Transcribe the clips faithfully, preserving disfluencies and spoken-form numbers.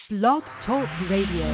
Blog Talk Radio.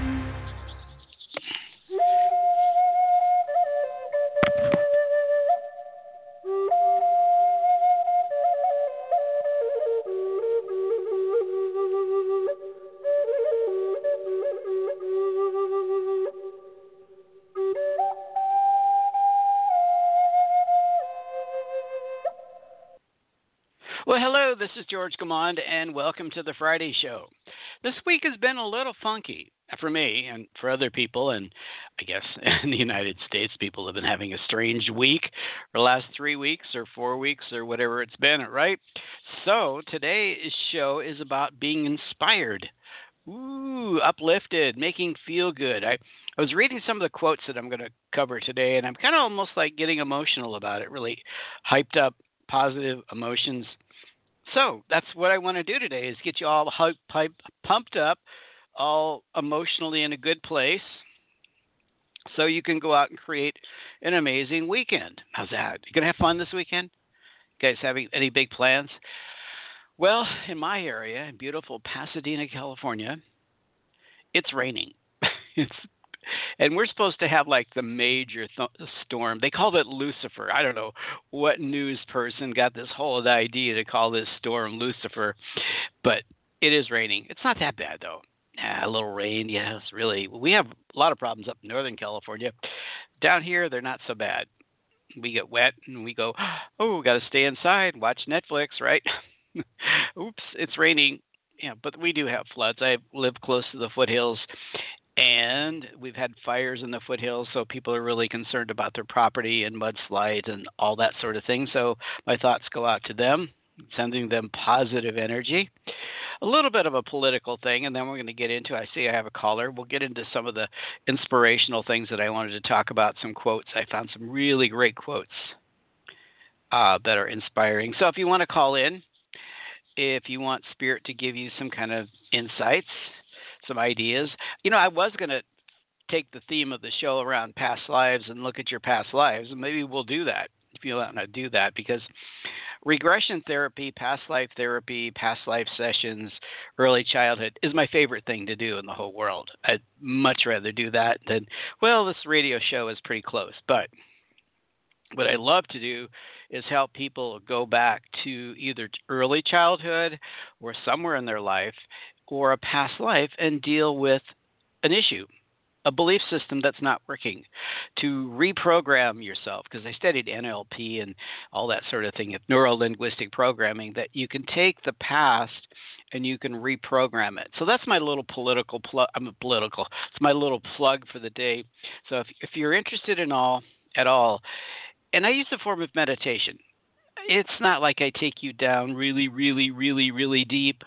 Well, hello, this is George Gammond, and welcome to the Friday Show. This week has been a little funky for me and for other people, and I guess in the United States, people have been having a strange week for the last three weeks or four weeks or whatever it's been, right? So today's show is about being inspired, ooh, uplifted, making feel good. I, I was reading some of the quotes that I'm going to cover today, and I'm kind of almost like getting emotional about it, really hyped up, positive emotions. So that's what I want to do today is get you all hype, hype, pumped up, all emotionally in a good place so you can go out and create an amazing weekend. How's that? You going to have fun this weekend? You guys having any big plans? Well, in my area, in beautiful Pasadena, California, it's raining. it's And we're supposed to have like the major th- storm. They called it Lucifer. I don't know what news person got this whole idea to call this storm Lucifer, but it is raining. It's not that bad though. Ah, a little rain, yes, really. We have a lot of problems up in Northern California. Down here, they're not so bad. We get wet and we go, oh, we got to stay inside, watch Netflix, right? Oops, it's raining. Yeah, but we do have floods. I live close to the foothills. And we've had fires in the foothills, so people are really concerned about their property and mudslides and all that sort of thing. So my thoughts go out to them, sending them positive energy. A little bit of a political thing, and then we're going to get into, I see I have a caller. We'll get into some of the inspirational things that I wanted to talk about, some quotes. I found some really great quotes uh, that are inspiring. So if you want to call in, if you want Spirit to give you some kind of insights, some ideas. You know, I was going to take the theme of the show around past lives and look at your past lives, and maybe we'll do that if you want to do that, because regression therapy, past life therapy, past life sessions, early childhood is my favorite thing to do in the whole world. I'd much rather do that than, well, this radio show is pretty close, but what I love to do is help people go back to either early childhood or somewhere in their life or a past life and deal with an issue, a belief system that's not working, to reprogram yourself, because I studied N L P and all that sort of thing, neuro-linguistic programming, that you can take the past and you can reprogram it. So that's my little political plug. I'm a political. It's my little plug for the day. So if, if you're interested in all at all, and I use a form of meditation. It's not like I take you down really, really, really, really deep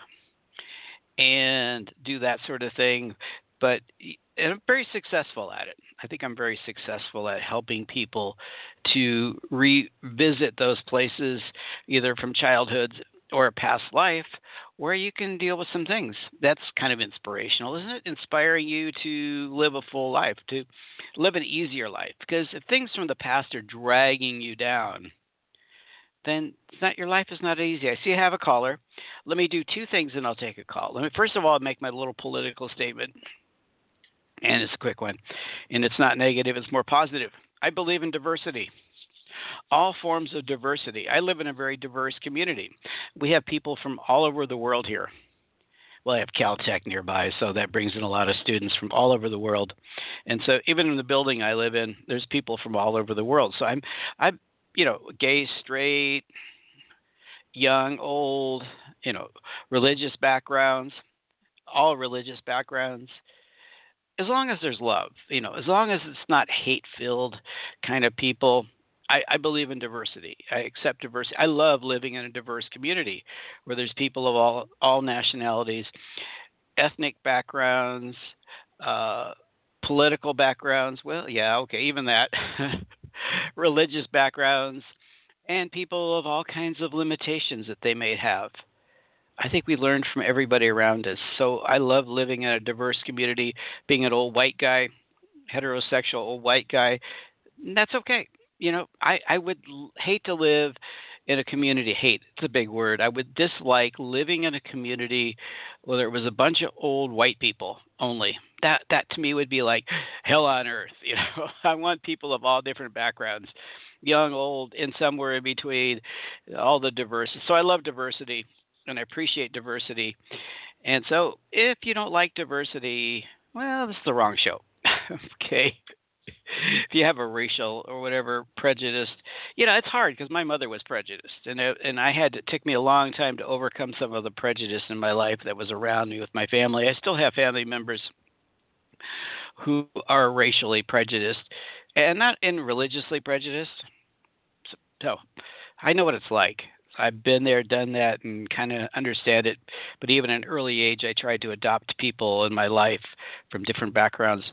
and do that sort of thing, but I'm very successful at it. I think I'm very successful at helping people to revisit those places, either from childhood or a past life, where you can deal with some things. That's kind of inspirational, isn't it? Inspiring you to live a full life, to live an easier life. Because if things from the past are dragging you down, then it's not, your life is not easy. I see I have a caller. Let me do two things and I'll take a call. Let me, first of all, make my little political statement. And it's a quick one. And it's not negative, it's more positive. I believe in diversity. All forms of diversity. I live in a very diverse community. We have people from all over the world here. Well, I have Caltech nearby, so that brings in a lot of students from all over the world. And so even in the building I live in, there's people from all over the world. So I'm, I'm, you know, gay, straight, young, old, you know, religious backgrounds, all religious backgrounds. As long as there's love, you know, as long as it's not hate-filled kind of people, I, I believe in diversity. I accept diversity. I love living in a diverse community where there's people of all, all nationalities, ethnic backgrounds, uh, political backgrounds. Well, yeah, okay, even that. Religious backgrounds, and people of all kinds of limitations that they may have. I think we learn from everybody around us. So I love living in a diverse community, being an old white guy, heterosexual old white guy. That's okay. You know, I, I would hate to live in a community, hate, it's a big word. I would dislike living in a community where there was a bunch of old white people only. That that to me would be like hell on earth. You know, I want people of all different backgrounds, young, old, and somewhere in between, all the diversity. So I love diversity and I appreciate diversity. And so if you don't like diversity, well, this is the wrong show. Okay. If you have a racial or whatever prejudice, you know, it's hard because my mother was prejudiced, and it, and I had to, it took me a long time to overcome some of the prejudice in my life that was around me with my family. I still have family members who are racially prejudiced and not in religiously prejudiced. So I know what it's like. I've been there, done that, and kind of understand it. But even at an early age, I tried to adopt people in my life from different backgrounds.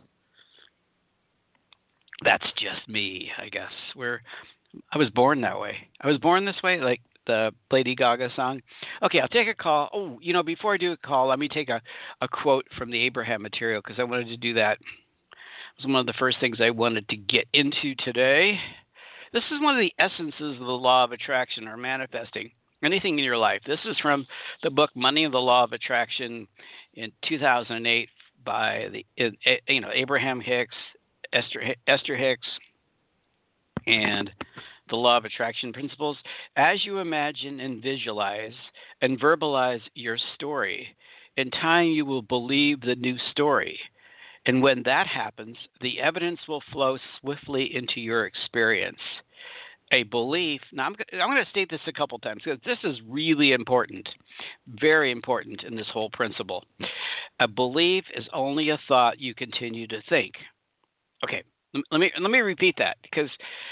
That's just me, I guess. Where I was born that way. I was born this way, like the Lady Gaga song. Okay, I'll take a call. Oh, you know, before I do a call, let me take a, a quote from the Abraham material because I wanted to do that. It was one of the first things I wanted to get into today. This is one of the essences of the law of attraction or manifesting anything in your life. This is from the book Money and the Law of Attraction in two thousand eight by the you know Abraham Hicks, Esther, Esther Hicks, and the Law of Attraction Principles. As you imagine and visualize and verbalize your story, in time you will believe the new story. And when that happens, the evidence will flow swiftly into your experience. A belief, now I'm, I'm going to state this a couple times because this is really important, very important in this whole principle. A belief is only a thought you continue to think. Okay, let me let me repeat that because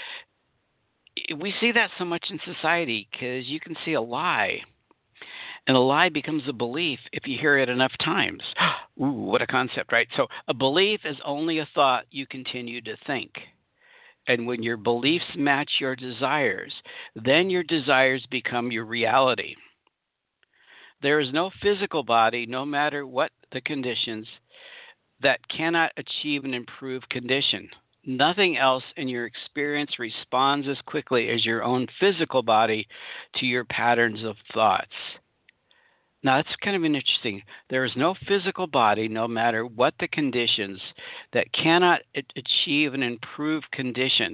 we see that so much in society because you can see a lie, and a lie becomes a belief if you hear it enough times. Ooh, what a concept, right? So a belief is only a thought you continue to think. And when your beliefs match your desires, then your desires become your reality. There is no physical body, no matter what the conditions, that cannot achieve an improved condition. Nothing else in your experience responds as quickly as your own physical body to your patterns of thoughts. Now, that's kind of interesting. There is no physical body, no matter what the conditions, that cannot achieve an improved condition.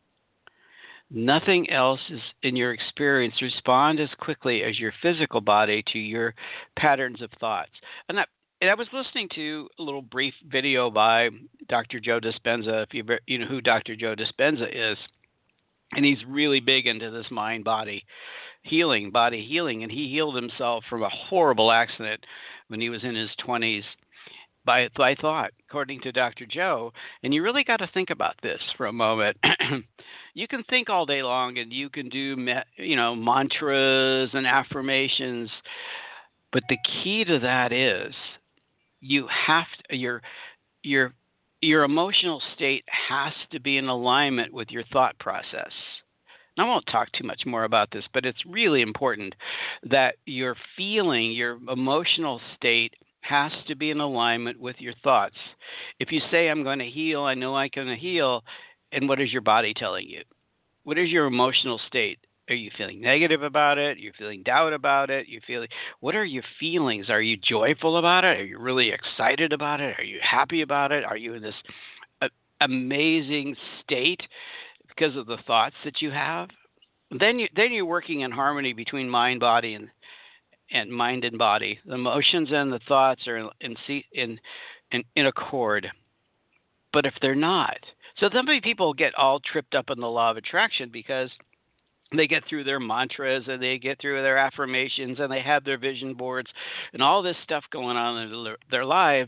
Nothing else is in your experience respond as quickly as your physical body to your patterns of thoughts. And that And I was listening to a little brief video by Doctor Joe Dispenza, if you you know who Doctor Joe Dispenza is, and he's really big into this mind-body healing, body healing, and he healed himself from a horrible accident when he was in his twenties by, by thought, according to Doctor Joe. And you really got to think about this for a moment. You can think all day long, and you can do you know mantras and affirmations, but the key to that is you have to, your your your emotional state has to be in alignment with your thought process. And I won't talk too much more about this, but it's really important that your feeling, your emotional state has to be in alignment with your thoughts. If you say, I'm going to heal, I know I'm going to heal, and what is your body telling you? What is your emotional state? Are you feeling negative about it? Are you feeling doubt about it? You feeling what are your feelings? Are you joyful about it? Are you really excited about it? Are you happy about it? Are you in this uh, amazing state because of the thoughts that you have? Then you then you're working in harmony between mind, body, and and mind and body. The emotions and the thoughts are in in in, in accord. But if they're not, so so many people get all tripped up in the law of attraction because they get through their mantras and they get through their affirmations and they have their vision boards and all this stuff going on in their lives,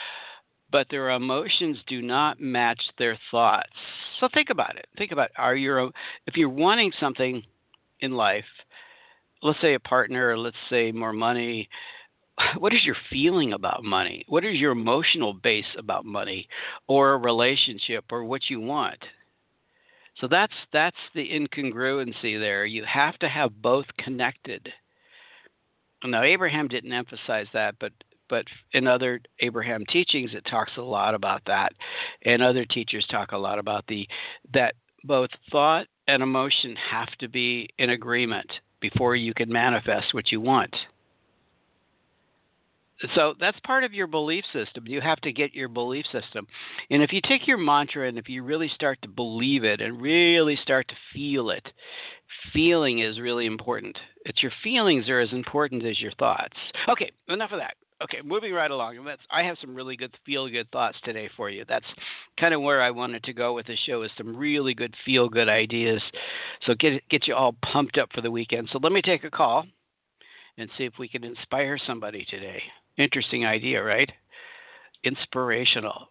but their emotions do not match their thoughts. So think about it. Think about, are you, if you're wanting something in life, let's say a partner, or let's say more money, what is your feeling about money? What is your emotional base about money or a relationship or what you want? So that's that's the incongruency there. You have to have both connected. Now, Abraham didn't emphasize that, but but in other Abraham teachings, it talks a lot about that, and other teachers talk a lot about the that both thought and emotion have to be in agreement before you can manifest what you want. So that's part of your belief system. You have to get your belief system. And if you take your mantra and if you really start to believe it and really start to feel it, feeling is really important. It's your feelings are as important as your thoughts. Okay, enough of that. Okay, moving right along. That's, I have some really good feel-good thoughts today for you. That's kind of where I wanted to go with the show, is some really good feel-good ideas. So get get you all pumped up for the weekend. So let me take a call and see if we can inspire somebody today. Interesting idea, right? Inspirational.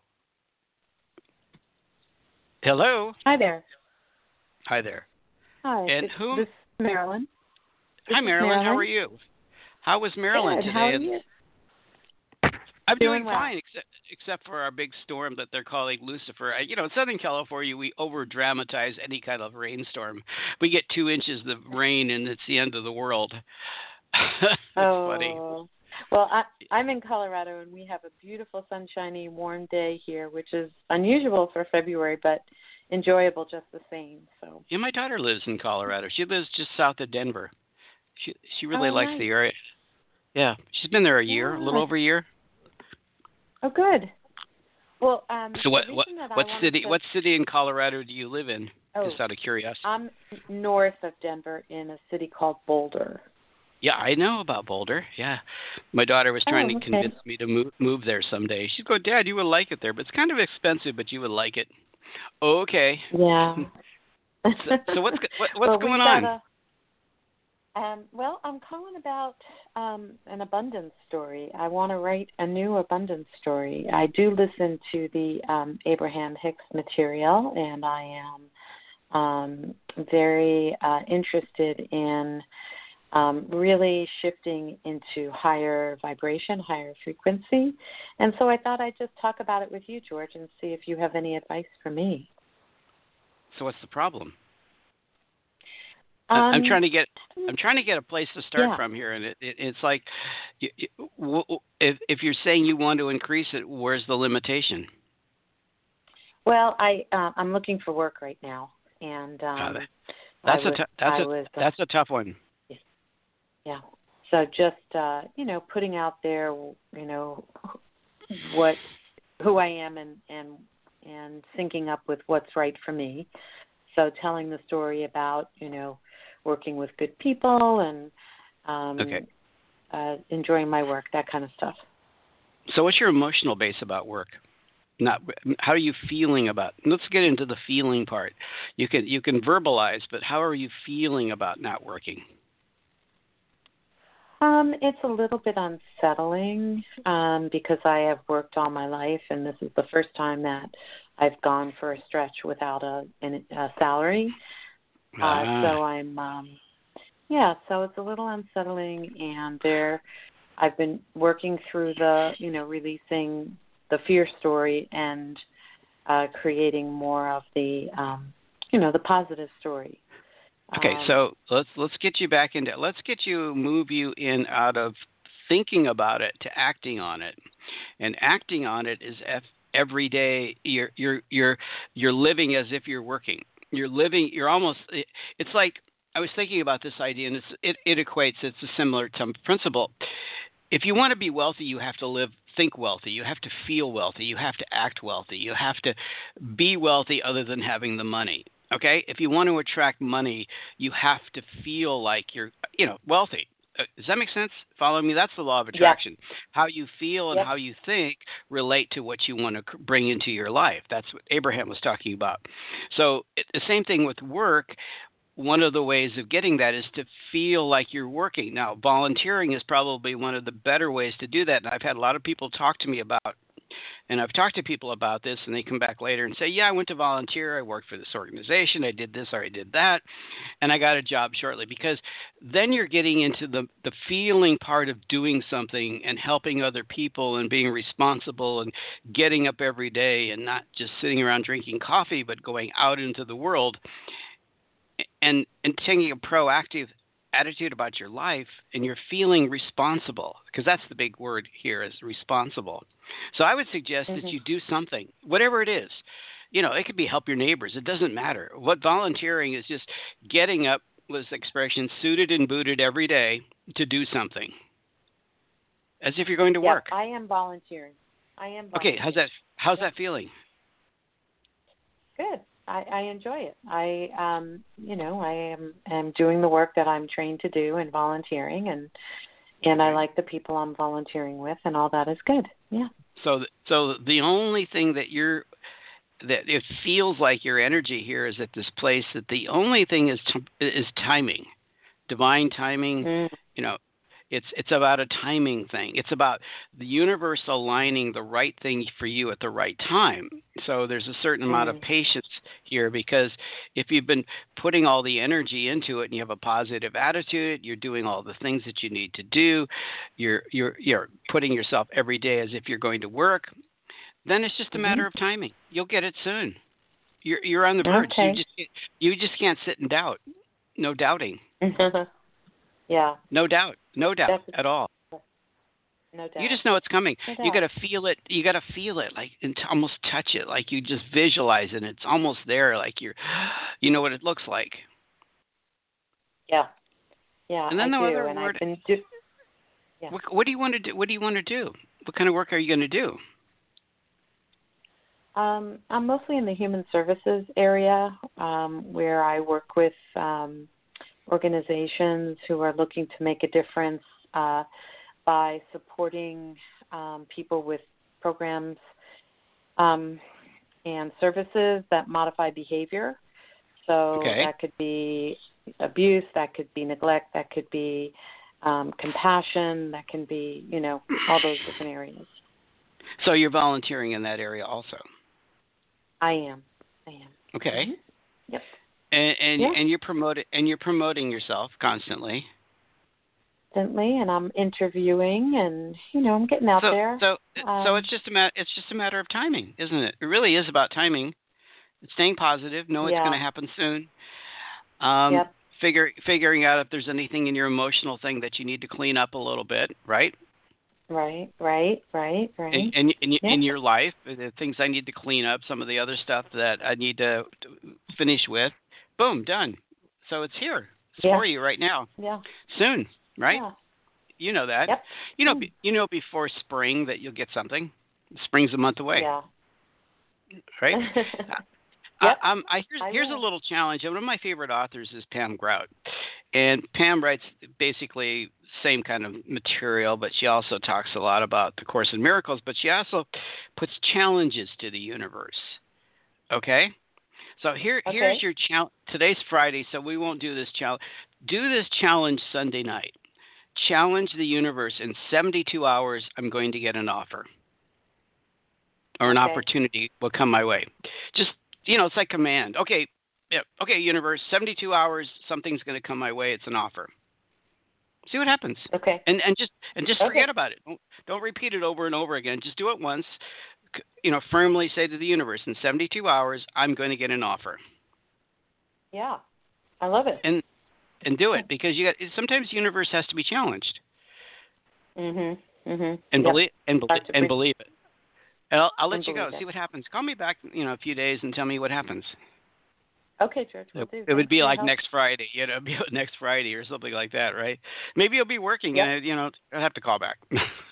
Hello. Hi there. Hi there. Hi. And this, whom? This is Marilyn. This Hi, Marilyn. Marilyn. How are you? How was Maryland Good. today? How are you? I'm doing, Doing well. fine, except except for our big storm that they're calling Lucifer. I, you know, in Southern California, we over dramatize any kind of rainstorm. We get two inches of rain, and it's the end of the world. It's oh. funny. Well, I, I'm in Colorado, and we have a beautiful, sunshiny, warm day here, which is unusual for February, but enjoyable just the same. So. Yeah, my daughter lives in Colorado. She lives just south of Denver. She she really oh, likes nice. the area. Yeah, she's been there a year, yeah. a little over a year. Oh, good. Well, um, so what what what city to... what city in Colorado do you live in? Oh, just out of curiosity. I'm north of Denver in a city called Boulder. Yeah, I know about Boulder. Yeah, my daughter was trying oh, to okay. convince me to move move there someday. She'd go, Dad, you would like it there, but it's kind of expensive, but you would like it. Okay. Yeah. so, so what's what, what's well, going on? A, um, well, I'm calling about um, an abundance story. I want to write a new abundance story. I do listen to the um, Abraham Hicks material, and I am um, very uh, interested in Um, really shifting into higher vibration, higher frequency. And so I thought I'd just talk about it with you, George, and see if you have any advice for me. So what's the problem? Um, I'm trying to get I'm trying to get a place to start yeah. from here, and it, it, it's like you, you, if if you're saying you want to increase it, where's the limitation? Well, I uh, I'm looking for work right now, and um, uh, that's I a was, t- that's I a was, uh, that's a tough one. Yeah. So just, uh, you know, putting out there, you know, what, who I am and, and, and syncing up with what's right for me. So telling the story about, you know, working with good people and um, okay. uh, enjoying my work, that kind of stuff. So what's your emotional base about work? Not how are you feeling about? Let's get into the feeling part. You can you can verbalize, but how are you feeling about not working? Um, it's a little bit unsettling um, because I have worked all my life, and this is the first time that I've gone for a stretch without a, a salary. Uh, ah. So I'm, um, yeah, so it's a little unsettling, and there, I've been working through the, you know, releasing the fear story and uh, creating more of the, um, you know, the positive story. Okay, Um, so let's let's get you back into let's get you move you in out of thinking about it to acting on it, and acting on it is f- every day you're you're you're you're living as if you're working. You're living. You're almost. It, it's like I was thinking about this idea, and it's, it it equates. It's a similar to principle. If you want to be wealthy, you have to live. Think wealthy. You have to feel wealthy. You have to act wealthy. You have to be wealthy other than having the money. Okay, if you want to attract money, you have to feel like you're, you know, wealthy. Uh, does that make sense? Follow me? That's the law of attraction. Yep. How you feel and Yep. how you think relate to what you want to bring into your life. That's what Abraham was talking about. So it, the same thing with work. One of the ways of getting that is to feel like you're working. Now, volunteering is probably one of the better ways to do that. And I've had a lot of people talk to me about And I've talked to people about this, and they come back later and say, yeah, I went to volunteer. I worked for this organization. I did this or I did that, and I got a job shortly. Because then you're getting into the, the feeling part of doing something and helping other people and being responsible and getting up every day and not just sitting around drinking coffee, but going out into the world and, and taking a proactive attitude about your life, and you're feeling responsible, because that's the big word here is responsible. So I would suggest mm-hmm. that you do something, whatever it is. You know, it could be help your neighbors. It doesn't matter. What volunteering is just getting up, was the expression, suited and booted every day to do something, as if you're going to Yep, work. I am volunteering. I am Okay, volunteering. how's that? How's Yep. that feeling? Good. I, I enjoy it. I, um, you know, I am am doing the work that I'm trained to do in volunteering, and and I like the people I'm volunteering with, and all that is good. Yeah. So, so the only thing that you're that it feels like your energy here is at this place. That the only thing is t- is timing, divine timing. Mm. You know, it's it's about a timing thing. It's about the universe aligning the right thing for you at the right time. So there's a certain Mm. amount of patience here, because if you've been putting all the energy into it and you have a positive attitude, you're doing all the things that you need to do, you're you're you're putting yourself every day as if you're going to work, then it's just a Mm-hmm. matter of timing. You'll get it soon. You're you're on the verge. Okay. You just you just can't sit and doubt. No doubting. Yeah. No doubt. No doubt That's- at all. No doubt. You just know it's coming. No You got doubt. to feel it. You got to feel it, like, and t- almost touch it, like you just visualize it. It's almost there, like you're, you know what it looks like. Yeah. Yeah. And then I the do, other and word- I've been do- Yeah. What, what do you want to do? What do you want to do? What kind of work are you going to do? Um, I'm mostly in the human services area, um, where I work with um, organizations who are looking to make a difference uh, by supporting um, people with programs um, and services that modify behavior. So Okay. that could be abuse, that could be neglect, that could be um, compassion, that can be, you know, all those different areas. So you're volunteering in that area also. I am. I am. Okay. Mhm. Yep. And and, Yeah. and you're promoting and you're promoting yourself constantly. Constantly, and I'm interviewing, and you know, I'm getting out so there. so so Um, it's just a matter it's just a matter of timing, isn't it? It really is about timing. It's staying positive. Know it's Yeah. going to happen soon. Um, Yep. Figure, figuring out if there's anything in your emotional thing that you need to clean up a little bit, right? Right, right, right, right. In, in, in, Yeah. in your life, the things I need to clean up, some of the other stuff that I need to, to finish with, boom, done. So it's here. It's Yeah. for you right now. Yeah. Soon, right? Yeah. You know that. Yep. You know, Mm. be, you know before spring that you'll get something. Spring's a month away, Yeah. right? Yep. I, um, I, here's, I here's a will. little challenge. One of my favorite authors is Pam Grout. And Pam writes basically same kind of material, but she also talks a lot about the Course in Miracles, but she also puts challenges to the universe. Okay? So here, Okay. here's your challenge. Today's Friday, so we won't do this challenge. Do this challenge Sunday night. Challenge the universe. In seventy-two hours, I'm going to get an offer. Or an Okay. opportunity will come my way. Just, you know, it's like command. Okay, yeah, okay, universe, seventy-two hours, something's going to come my way. It's an offer. See what happens. Okay. And and just and just Okay. forget about it. Don't, don't repeat it over and over again. Just do it once. C- You know, firmly say to the universe, in seventy-two hours, I'm going to get an offer. Yeah. I love it. And and do it, because you got sometimes the universe has to be challenged. Mhm. Mhm. And Yep. believe and believe Have to and bring- believe it. And I'll, I'll let And you go. believe it. See what happens. Call me back, you know, a few days and tell me what happens. Okay, George. We'll It, do. it would Thanks be for your like help. next Friday, you know, it'd be next Friday or something like that, right? Maybe you'll be working, Yep. and you know, I'll have to call back.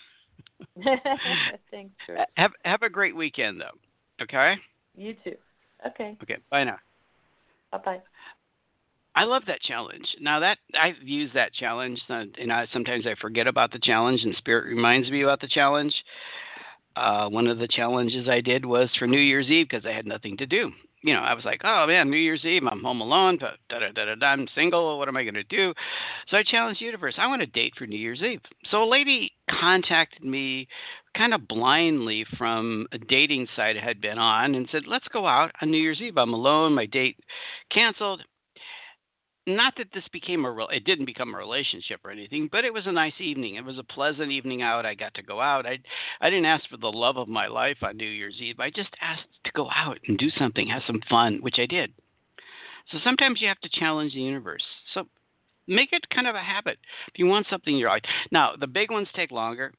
Thanks, George. have have a great weekend, though. Okay. You too. Okay. Okay. Bye now. Bye bye. I love that challenge. Now that I've used that challenge, uh, you know, sometimes I forget about the challenge, and Spirit reminds me about the challenge. Uh, one of the challenges I did was for New Year's Eve, because I had nothing to do. You know, I was like, oh man, New Year's Eve, I'm home alone, but da da da da da, I'm single. What am I going to do? So I challenged the universe. I want a date for New Year's Eve. So a lady contacted me, kind of blindly, from a dating site I had been on, and said, let's go out on New Year's Eve. I'm alone. My date canceled. Not that this became a real, it didn't become a relationship or anything, but it was a nice evening. It was a pleasant evening out. I got to go out. I, I didn't ask for the love of my life on New Year's Eve. I just asked to go out and do something, have some fun, which I did. So sometimes you have to challenge the universe. So make it kind of a habit. If you want something in your life. Now, the big ones take longer.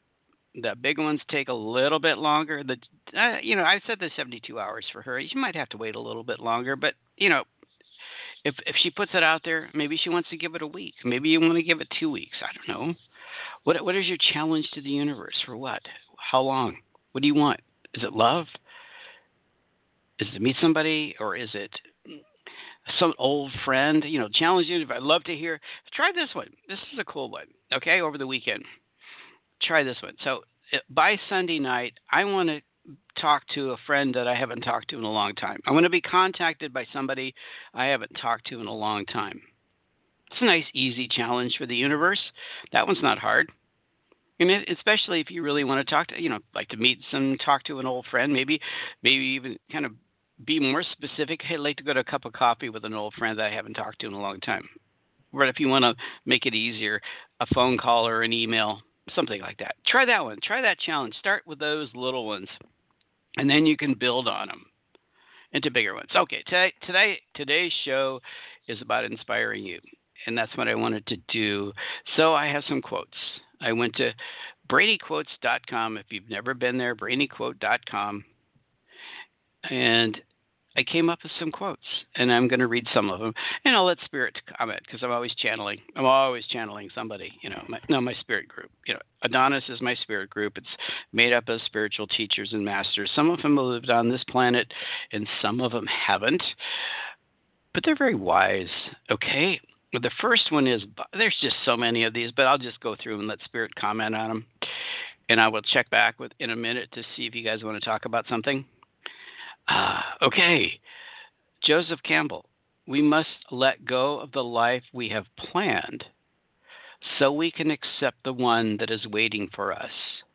The big ones take a little bit longer. The uh, you know, I said the seventy-two hours for her. You might have to wait a little bit longer, but you know, if if she puts it out there, maybe she wants to give it a week. Maybe you want to give it two weeks. I don't know. What what is your challenge to the universe? For what? How long? What do you want? Is it love? Is it to meet somebody, or is it some old friend? You know, challenge you. I'd love to hear. Try this one. This is a cool one. Okay, over the weekend, try this one. So uh, by Sunday night, I want to talk to a friend that I haven't talked to in a long time. I want to be contacted by somebody I haven't talked to in a long time. It's a nice, easy challenge for the universe. That one's not hard. And it, especially if you really want to talk to, you know, like to meet some, talk to an old friend, maybe, maybe even kind of be more specific. Hey, I'd like to go to a cup of coffee with an old friend that I haven't talked to in a long time. But if you want to make it easier, a phone call or an email, something like that. Try that one. Try that challenge. Start with those little ones, and then you can build on them into bigger ones. Okay, today, today today's show is about inspiring you, and that's what I wanted to do. So I have some quotes. I went to Brainy Quotes dot com. If you've never been there, Brainy Quote dot com. And I came up with some quotes, and I'm going to read some of them. And I'll let Spirit comment, because I'm always channeling. I'm always channeling somebody, you know, my, no, my spirit group. You know, Adonis is my spirit group. It's made up of spiritual teachers and masters. Some of them have lived on this planet, and some of them haven't. But they're very wise, okay? The first one is, there's just so many of these, but I'll just go through and let Spirit comment on them. And I will check back with in a minute to see if you guys want to talk about something. Uh, okay. Joseph Campbell, we must let go of the life we have planned so we can accept the one that is waiting for us.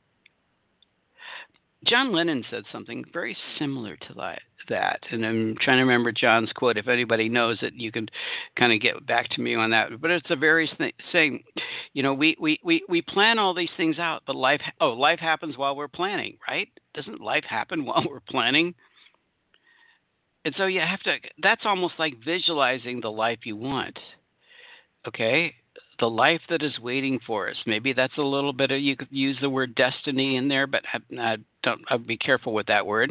John Lennon said something very similar to that, and I'm trying to remember John's quote. If anybody knows it, you can kind of get back to me on that. But it's a very saying, you know, we, we, we, we plan all these things out, but life, oh, life happens while we're planning, right? Doesn't life happen while we're planning? And so you have to, that's almost like visualizing the life you want, okay? The life that is waiting for us. Maybe that's a little bit of, you could use the word destiny in there, but I, I don't, I'd be careful with that word.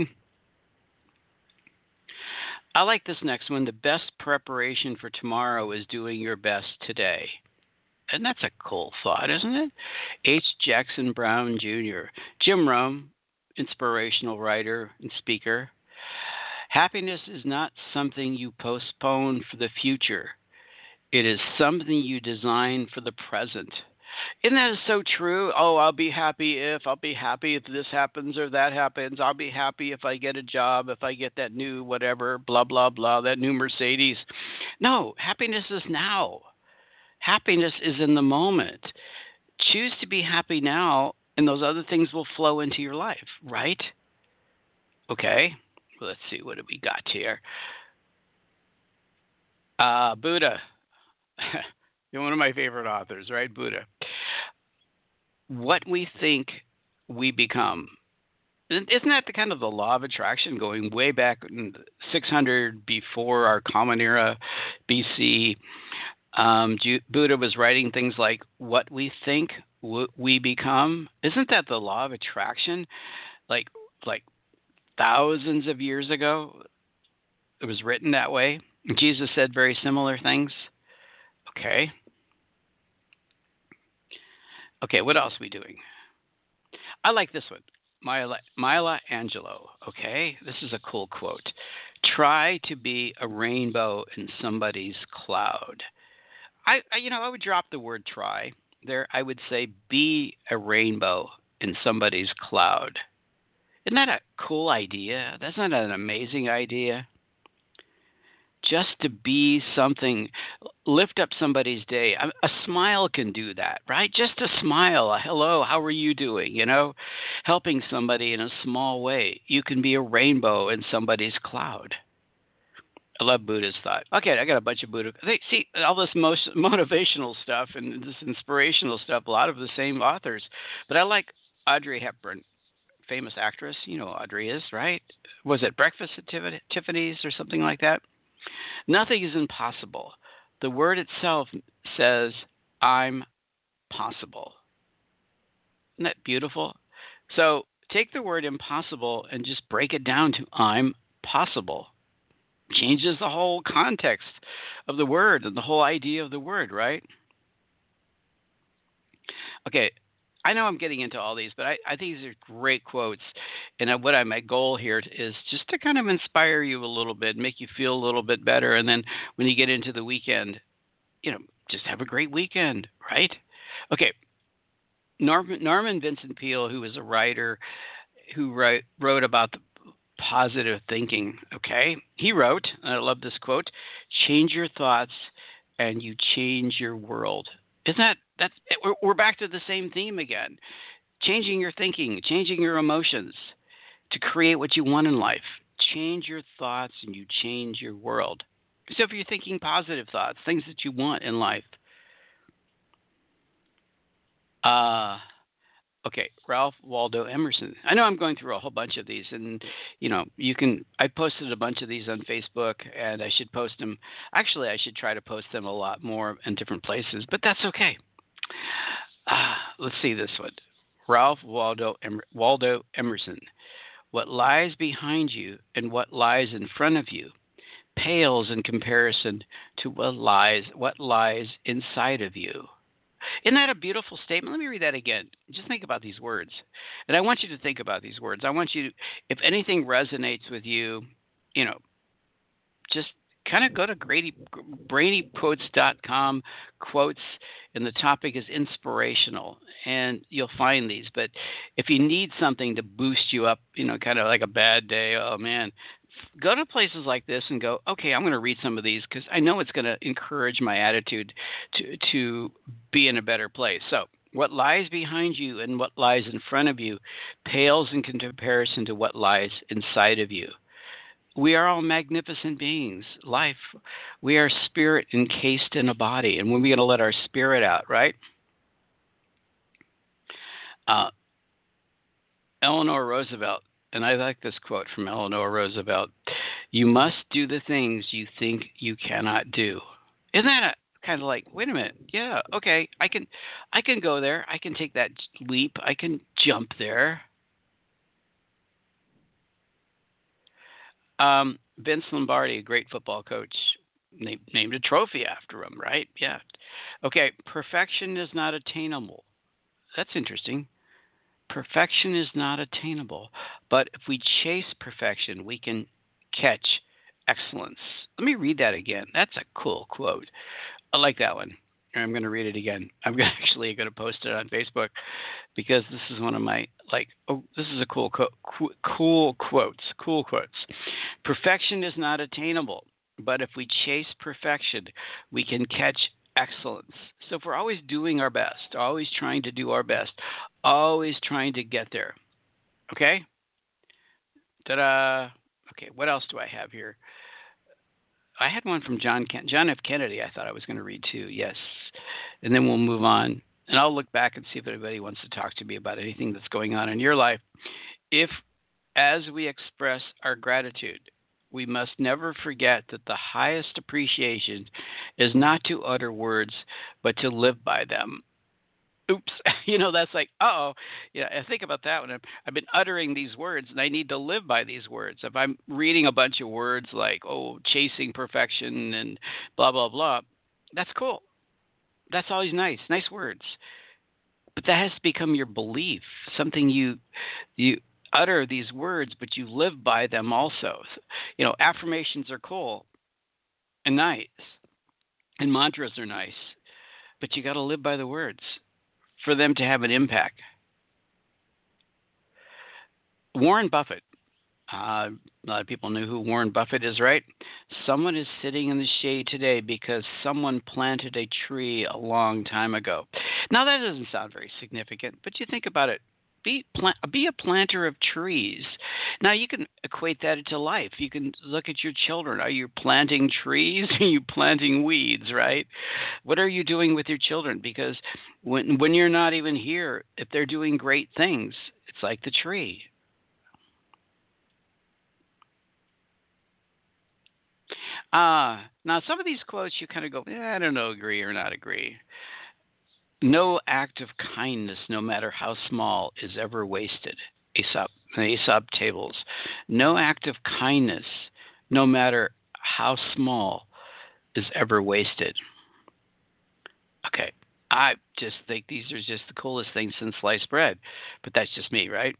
I like this next one. The best preparation for tomorrow is doing your best today. And that's a cool thought, isn't it? H. Jackson Brown Junior Jim Rohn, inspirational writer and speaker. Happiness is not something you postpone for the future. It is something you design for the present. Isn't that so true? Oh, I'll be happy if, I'll be happy if this happens or that happens. I'll be happy if I get a job, if I get that new whatever, blah, blah, blah, that new Mercedes. No, happiness is now. Happiness is in the moment. Choose to be happy now, and those other things will flow into your life, right? Okay. Let's see, what do we got here? Uh, Buddha. You're one of my favorite authors, right? Buddha. What we think, we become. Isn't that the kind of the law of attraction going way back in six hundred before our Common Era, B C? Um, Buddha was writing things like, what we think, we become. Isn't that the law of attraction? Like, like, thousands of years ago, it was written that way. Jesus said very similar things. Okay. Okay, what else are we doing? I like this one. Maya, Maya Angelou. Okay, this is a cool quote. Try to be a rainbow in somebody's cloud. I, I, you know, I would drop the word try there. I would say be a rainbow in somebody's cloud. Isn't that a cool idea? That's not an amazing idea. Just to be something, lift up somebody's day. A, a smile can do that, right? Just a smile, a hello, how are you doing? You know, helping somebody in a small way. You can be a rainbow in somebody's cloud. I love Buddha's thought. Okay, I got a bunch of Buddha. They, see, all this most motivational stuff and this inspirational stuff, a lot of the same authors. But I like Audrey Hepburn. Famous actress, you know Audrey is, right? Was it Breakfast at Tiffany's or something like that? Nothing is impossible. The word itself says, I'm possible. Isn't that beautiful? So take the word impossible and just break it down to I'm possible. Changes the whole context of the word and the whole idea of the word, right? Okay, I know I'm getting into all these, but I, I think these are great quotes. And what I, my goal here is just to kind of inspire you a little bit, make you feel a little bit better. And then when you get into the weekend, you know, just have a great weekend, right? Okay, Norman, Norman Vincent Peale, who is a writer who wrote, wrote about the positive thinking, okay? He wrote, and I love this quote, change your thoughts and you change your world. Isn't that, that's, we're, we're back to the same theme again. Changing your thinking, changing your emotions to create what you want in life. Change your thoughts and you change your world. So if you're thinking positive thoughts, things that you want in life. Uh, okay, Ralph Waldo Emerson. I know I'm going through a whole bunch of these, and, you know, you can, I posted a bunch of these on Facebook, and I should post them. Actually, I should try to post them a lot more in different places, but that's okay. Uh, let's see this one. Ralph Waldo, Emer- Waldo Emerson. What lies behind you and what lies in front of you pales in comparison to what lies, what lies inside of you. Isn't that a beautiful statement? Let me read that again. Just think about these words. And I want you to think about these words. I want you to, if anything resonates with you, you know, just kind of go to Grady, Brady Quotes dot com, quotes, and the topic is inspirational, and you'll find these. But if you need something to boost you up, you know, kind of like a bad day, oh, man, go to places like this and go, okay, I'm going to read some of these because I know it's going to encourage my attitude to to be in a better place. So what lies behind you and what lies in front of you pales in comparison to what lies inside of you. We are all magnificent beings. Life, we are spirit encased in a body, and when we're going to let our spirit out, right? Uh, Eleanor Roosevelt. And I like this quote from Eleanor Roosevelt. You must do the things you think you cannot do. Isn't that a, kind of like, wait a minute, yeah, okay, I can I can go there. I can take that leap. I can jump there. Um, Vince Lombardi, a great football coach, named, named a trophy after him, right? Yeah. Okay, perfection is not attainable. That's interesting. Perfection is not attainable, but if we chase perfection, we can catch excellence. Let me read that again. That's a cool quote. I like that one. I'm going to read it again. I'm actually going to post it on Facebook because this is one of my, like, oh, this is a cool, co- cool quotes, cool quotes. Perfection is not attainable, but if we chase perfection, we can catch excellence. So if we're always doing our best, always trying to do our best, always trying to get there. Okay? Ta-da. Okay, what else do I have here? I had one from John Ken- John F. Kennedy I thought I was going to read too, yes. And then we'll move on. And I'll look back and see if anybody wants to talk to me about anything that's going on in your life. If, as we express our gratitude, we must never forget that the highest appreciation is not to utter words, but to live by them. Oops. You know, that's like, uh-oh. Yeah, I think about that one. I've been uttering these words, and I need to live by these words. If I'm reading a bunch of words like, oh, chasing perfection and blah, blah, blah, that's cool. That's always nice. Nice words. But that has to become your belief, something you you utter these words, but you live by them also. You know, affirmations are cool and nice, and mantras are nice, but you got to live by the words for them to have an impact. Warren Buffett. Uh, a lot of people know who Warren Buffett is, right? Someone is sitting in the shade today because someone planted a tree a long time ago. Now, that doesn't sound very significant, but you think about it. Be, plant, be a planter of trees. Now, you can equate that to life. You can look at your children. Are you planting trees? Are you planting weeds, right? What are you doing with your children? Because when when you're not even here, if they're doing great things, it's like the tree. Ah, uh, now some of these quotes you kind of go, eh, I don't know, agree or not agree. No act of kindness, no matter how small, is ever wasted. Aesop, Aesop tables. No act of kindness, no matter how small, is ever wasted. Okay, I just think these are just the coolest things since sliced bread, but that's just me, right?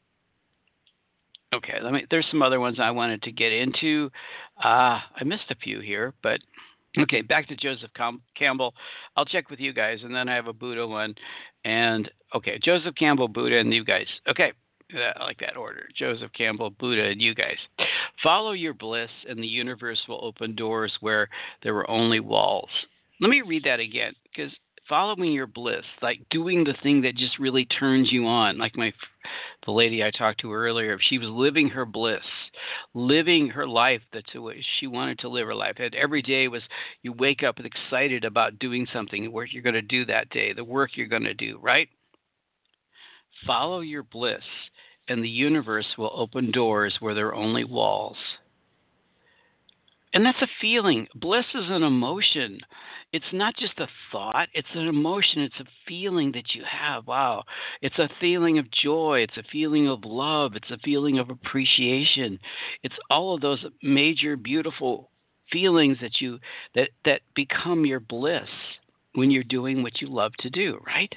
Okay, let me. There's some other ones I wanted to get into. Uh, I missed a few here, but okay. Back to Joseph Cam- Campbell. I'll check with you guys, and then I have a Buddha one. And okay, Joseph Campbell, Buddha, and you guys. Okay, I like that order. Joseph Campbell, Buddha, and you guys. Follow your bliss, and the universe will open doors where there were only walls. Let me read that again, because following your bliss, like doing the thing that just really turns you on, like my the lady I talked to earlier, if she was living her bliss, living her life that's the way she wanted to live her life. And every day was you wake up excited about doing something, the work you're going to do that day, the work you're going to do, right? Follow your bliss, and the universe will open doors where there are only walls. And that's a feeling. Bliss is an emotion. It's not just a thought. It's an emotion. It's a feeling that you have. Wow. It's a feeling of joy. It's a feeling of love. It's a feeling of appreciation. It's all of those major, beautiful feelings that you that that become your bliss when you're doing what you love to do, right?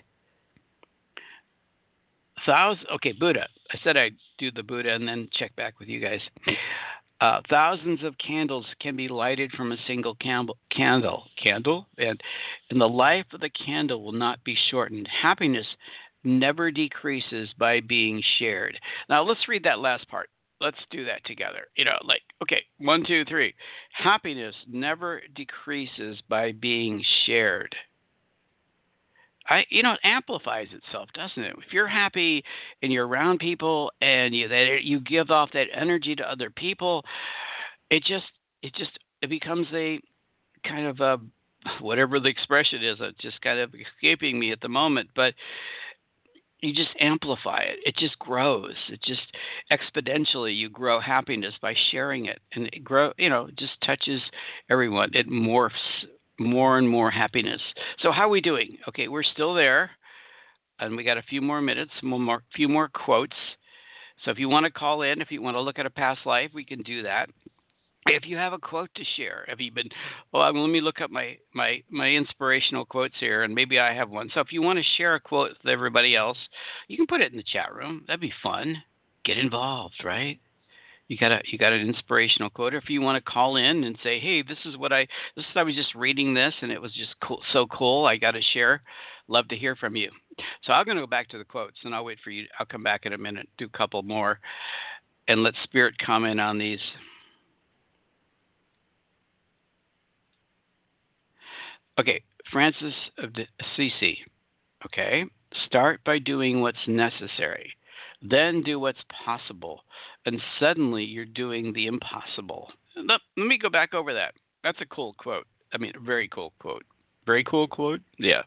Thousand. Okay, Buddha. I said I'd do the Buddha and then check back with you guys. Uh, thousands of candles can be lighted from a single candle, candle, candle, and, and the life of the candle will not be shortened. Happiness never decreases by being shared. Now, let's read that last part. Let's do that together. You know, like, okay, one, two, three. Happiness never decreases by being shared. I, you know, it amplifies itself, doesn't it? If you're happy and you're around people and you that you give off that energy to other people, it just it just it becomes a kind of a whatever the expression is. It's just kind of escaping me at the moment, but you just amplify it. It just grows. It just exponentially you grow happiness by sharing it, and it grow. You know, it just touches everyone. It morphs. More and more happiness. So how are we doing? Okay, we're still there, and we got a few more minutes, one more, few more quotes. So if you want to call in, if you want to look at a past life, we can do that. If you have a quote to share, have you been? Well, let me look up my my my inspirational quotes here, and maybe I have one. So if you want to share a quote with everybody else, you can put it in the chat room. That'd be fun. Get involved, right? You got a you got an inspirational quote. Or if you want to call in and say, "Hey, this is what I this is I was just reading this and it was just cool, so cool. I got to share." Love to hear from you. So I'm going to go back to the quotes, and I'll wait for you. I'll come back in a minute, do a couple more, and let Spirit comment on these. Okay, Francis of Assisi. Okay, start by doing what's necessary. Then do what's possible, and suddenly you're doing the impossible. Let, let me go back over that. That's a cool quote. I mean, a very cool quote. Very cool quote? Yeah.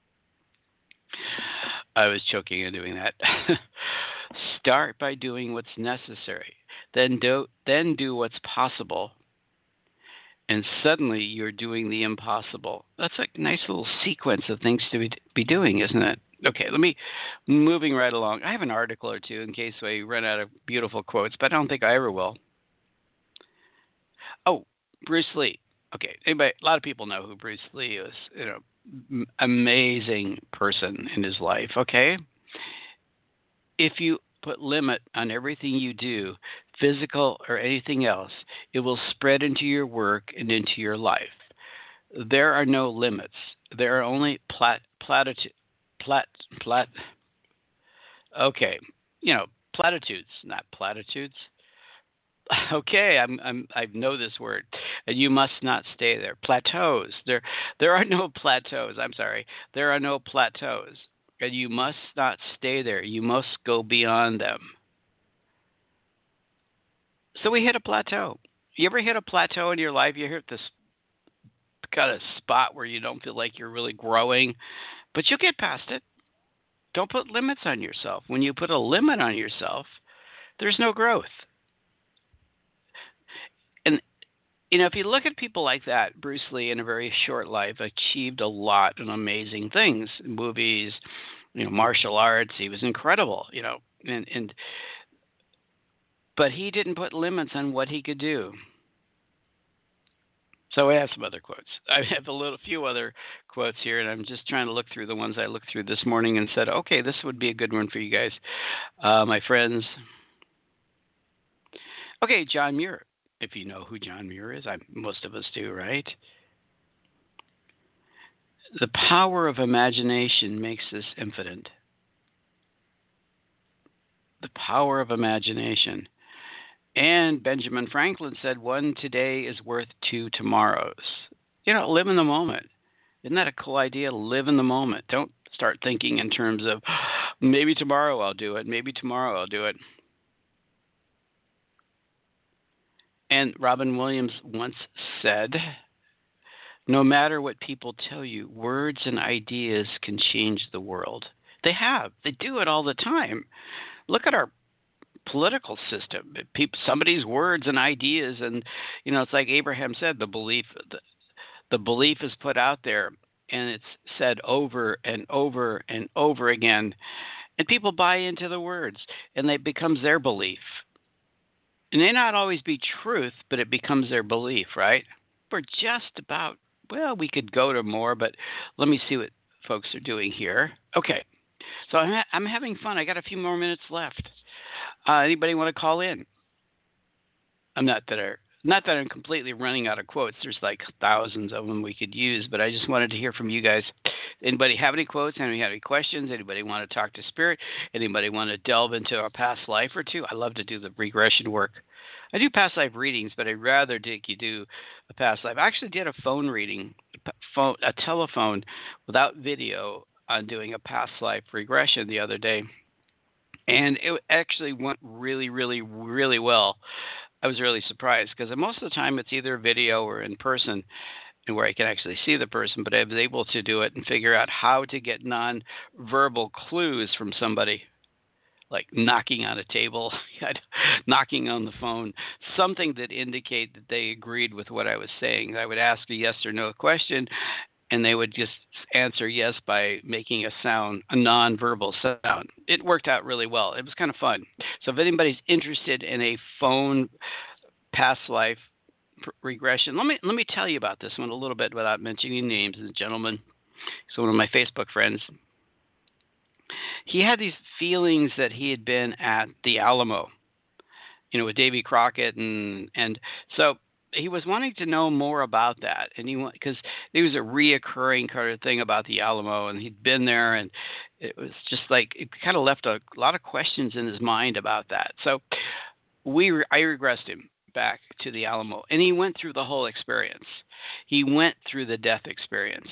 I was choking and doing that. Start by doing what's necessary. Then do, then do what's possible, and suddenly you're doing the impossible. That's a nice little sequence of things to be, be doing, isn't it? Okay, let me, moving right along. I have an article or two in case I run out of beautiful quotes, but I don't think I ever will. Oh, Bruce Lee. Okay, anybody, a lot of people know who Bruce Lee is. You know, amazing person in his life, okay? If you put limit on everything you do, physical or anything else, it will spread into your work and into your life. There are no limits. There are only plat, platitudes. Plat, plat, okay, you know, platitudes, not platitudes. Okay, I'm, I'm, I know this word. And you must not stay there. Plateaus. There, there are no plateaus. I'm sorry. There are no plateaus. And you must not stay there. You must go beyond them. So we hit a plateau. You ever hit a plateau in your life? You hit this kind of spot where you don't feel like you're really growing, but you'll get past it. Don't put limits on yourself. When you put a limit on yourself, there's no growth. And you know, if you look at people like that, Bruce Lee in a very short life achieved a lot of amazing things, movies, you know, martial arts. He was incredible, you know, and, and but he didn't put limits on what he could do. So I have some other quotes. I have a little few other quotes here, and I'm just trying to look through the ones I looked through this morning and said, okay, this would be a good one for you guys, uh, my friends. Okay, John Muir. If you know who John Muir is, I, most of us do, right? The power of imagination makes us infinite. The power of imagination. And Benjamin Franklin said, one today is worth two tomorrows. You know, live in the moment. Isn't that a cool idea? Live in the moment. Don't start thinking in terms of, maybe tomorrow I'll do it. Maybe tomorrow I'll do it. And Robin Williams once said, no matter what people tell you, words and ideas can change the world. They have. They do it all the time. Look at our political system. People, somebody's words and ideas, and you know, it's like Abraham said, the belief, the, the belief is put out there, and it's said over and over and over again, and people buy into the words, and it becomes their belief. It may not always be truth, but it becomes their belief, right? We're just about, well, we could go to more, but let me see what folks are doing here. Okay, so I'm, ha- I'm having fun. I got a few more minutes left. Uh, anybody want to call in? I'm not that I, not that I'm completely running out of quotes. There's like thousands of them we could use, but I just wanted to hear from you guys. Anybody have any quotes? Anybody have any questions? Anybody want to talk to spirit? Anybody want to delve into a past life or two? I love to do the regression work. I do past life readings, but I'd rather Dick you do a past life. I actually did a phone reading, a, phone, a telephone without video on doing a past life regression the other day. And it actually went really, really, really well. I was really surprised because most of the time it's either video or in person and where I can actually see the person, but I was able to do it and figure out how to get non-verbal clues from somebody, like knocking on a table, knocking on the phone, something that indicate that they agreed with what I was saying. I would ask a yes or no question, and they would just answer yes by making a sound, a non-verbal sound. It worked out really well. It was kind of fun. So if anybody's interested in a phone past life pr- regression, let me let me tell you about this one a little bit without mentioning names. The gentleman, he's one of my Facebook friends. He had these feelings that he had been at the Alamo, you know, with Davy Crockett, and and so he was wanting to know more about that, and he because there was a reoccurring kind of thing about the Alamo, and he'd been there, and it was just like it kind of left a, a lot of questions in his mind about that. So we re- I regressed him back to the Alamo, and he went through the whole experience. He went through the death experience,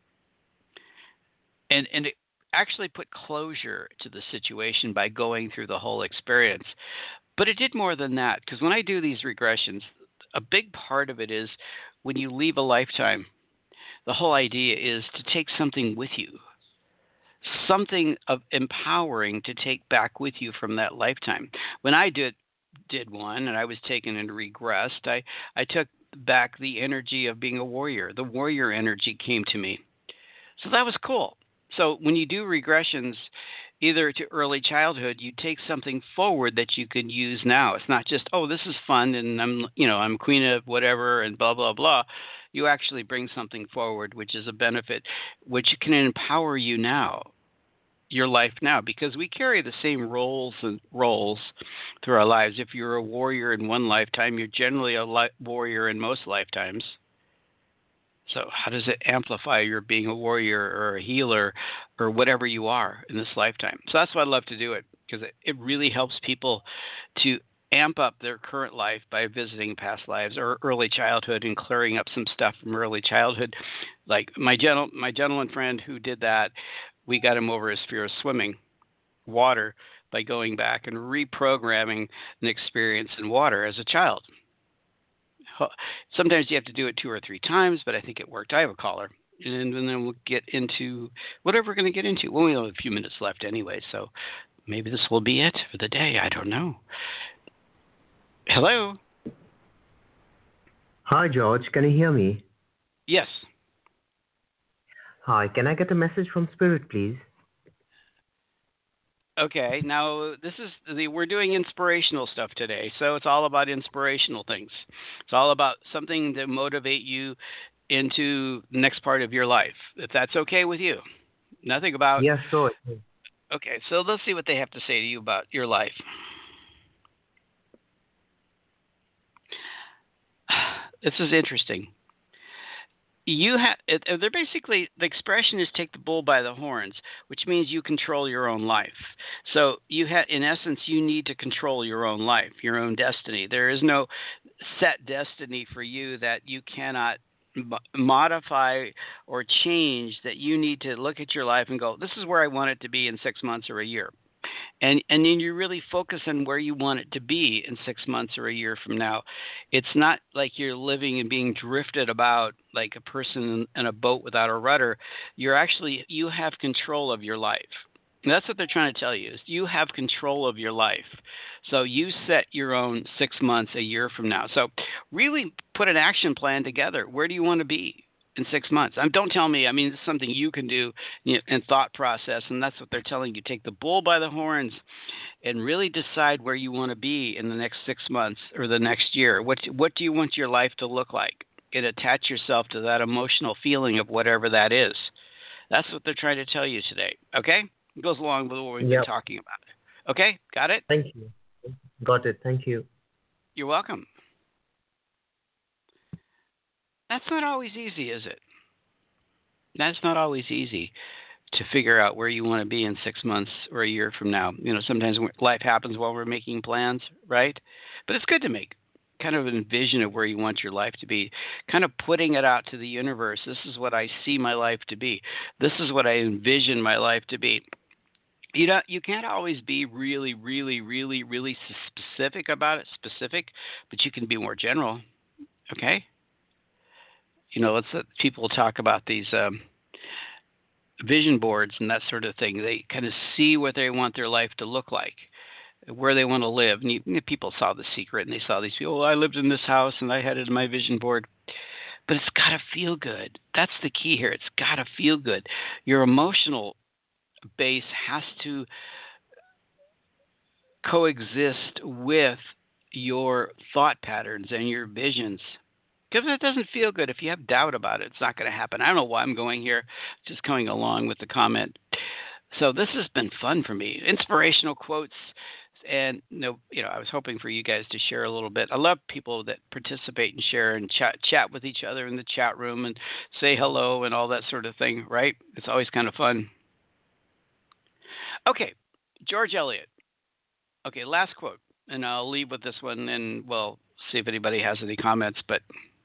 and and it actually put closure to the situation by going through the whole experience. But it did more than that, because when I do these regressions, a big part of it is when you leave a lifetime, the whole idea is to take something with you, something of empowering to take back with you from that lifetime. When I did did one and I was taken and regressed, I, I took back the energy of being a warrior. The warrior energy came to me. So that was cool. So when you do regressions, either to early childhood, you take something forward that you can use now. It's not just, oh, this is fun and I'm, you know, I'm queen of whatever and blah, blah, blah. You actually bring something forward, which is a benefit, which can empower you now, your life now, because we carry the same roles and roles through our lives. If you're a warrior in one lifetime, you're generally a li- warrior in most lifetimes. So how does it amplify your being a warrior or a healer or whatever you are in this lifetime? So that's why I love to do it, because it, it really helps people to amp up their current life by visiting past lives or early childhood and clearing up some stuff from early childhood. Like my gentle, my gentleman friend who did that, we got him over his fear of swimming, water, by going back and reprogramming an experience in water as a child. Sometimes you have to do it two or three times, but I think it worked. I have a caller, and then we'll get into whatever we're going to get into. Well, we have a few minutes left anyway, so maybe this will be it for the day. I don't know. Hello? Hi, George. Can you hear me? Yes. Hi, can I get a message from Spirit, please? Okay. Now this is the we're doing inspirational stuff today, so it's all about inspirational things. It's all about something to motivate you into the next part of your life. If that's okay with you. Nothing about Yeah, sure. okay. So let's see what they have to say to you about your life. This is interesting. You have they're basically the expression is take the bull by the horns, which means you control your own life. So you have in essence you need to control your own life, your own destiny. There is no set destiny for you that you cannot modify or change, that you need to look at your life and go, this is where I want it to be in six months or a year. And and then you really focus on where you want it to be in six months or a year from now. It's not like you're living and being drifted about like a person in a boat without a rudder. You're actually you have control of your life. And that's what they're trying to tell you is you have control of your life. So you set your own six months, a year from now. So really put an action plan together. Where do you want to be in six months? Um, don't tell me. I mean, it's something you can do, you know, in thought process, and that's what they're telling you. Take the bull by the horns and really decide where you want to be in the next six months or the next year. What what do you want your life to look like? And attach yourself to that emotional feeling of whatever that is. That's what they're trying to tell you today. Okay? It goes along with what we've Yep. been talking about. Okay? Got it? Thank you. Got it. Thank you. You're welcome. That's not always easy, is it? That's not always easy to figure out where you want to be in six months or a year from now. You know, sometimes life happens while we're making plans, right? But it's good to make kind of a vision of where you want your life to be, kind of putting it out to the universe. This is what I see my life to be. This is what I envision my life to be. You don't, you can't always be really, really, really, really specific about it, specific, but you can be more general, okay? You know, let's let people talk about these um, vision boards and that sort of thing. They kind of see what they want their life to look like, where they want to live. And you, you know, people saw The Secret, and they saw these people. Oh, I lived in this house, and I had it in my vision board. But it's got to feel good. That's the key here. It's got to feel good. Your emotional base has to coexist with your thought patterns and your visions. Because it doesn't feel good. If you have doubt about it, it's not going to happen. I don't know why I'm going here, just going along with the comment. So this has been fun for me. Inspirational quotes. And you know, you know, I was hoping for you guys to share a little bit. I love people that participate and share and chat chat with each other in the chat room and say hello and all that sort of thing, right? It's always kind of fun. Okay, George Eliot. Okay, last quote. And I'll leave with this one, and we'll see if anybody has any comments. But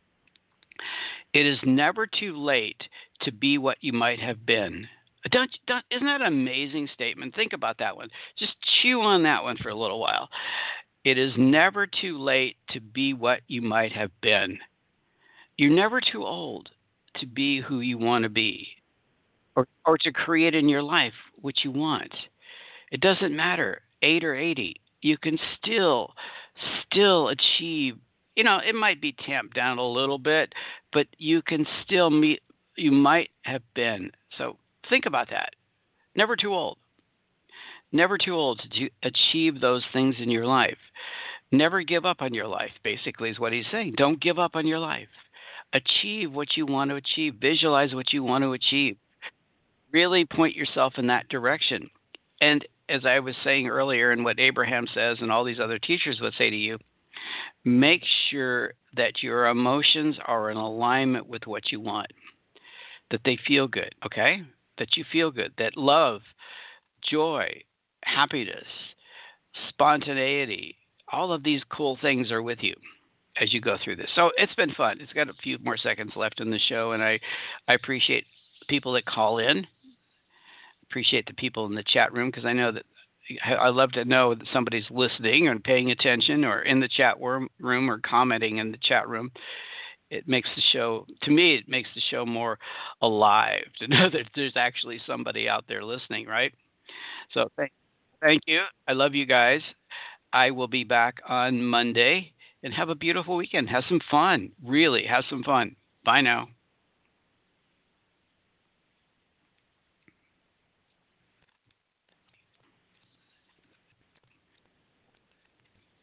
it is never too late to be what you might have been. Don't, don't, isn't that an amazing statement? Think about that one. Just chew on that one for a little while. It is never too late to be what you might have been. You're never too old to be who you want to be, or, or to create in your life what you want. It doesn't matter, eight or eighty. You can still, still achieve. You know, it might be tamped down a little bit, but you can still meet. You might have been. So think about that. Never too old. Never too old to achieve those things in your life. Never give up on your life, basically, is what he's saying. Don't give up on your life. Achieve what you want to achieve. Visualize what you want to achieve. Really point yourself in that direction. And as I was saying earlier, and what Abraham says and all these other teachers would say to you, make sure that your emotions are in alignment with what you want, that they feel good, okay? That you feel good, that love, joy, happiness, spontaneity, all of these cool things are with you as you go through this. So it's been fun. It's got a few more seconds left in the show, and I, I appreciate people that call in. Appreciate the people in the chat room, because I know that I love to know that somebody's listening or paying attention or in the chat room or commenting in the chat room. It makes the show, to me, it makes the show more alive to know that there's actually somebody out there listening, right? So thank, thank you. I love you guys. I will be back on Monday and have a beautiful weekend. Have some fun. Really, have some fun. Bye now.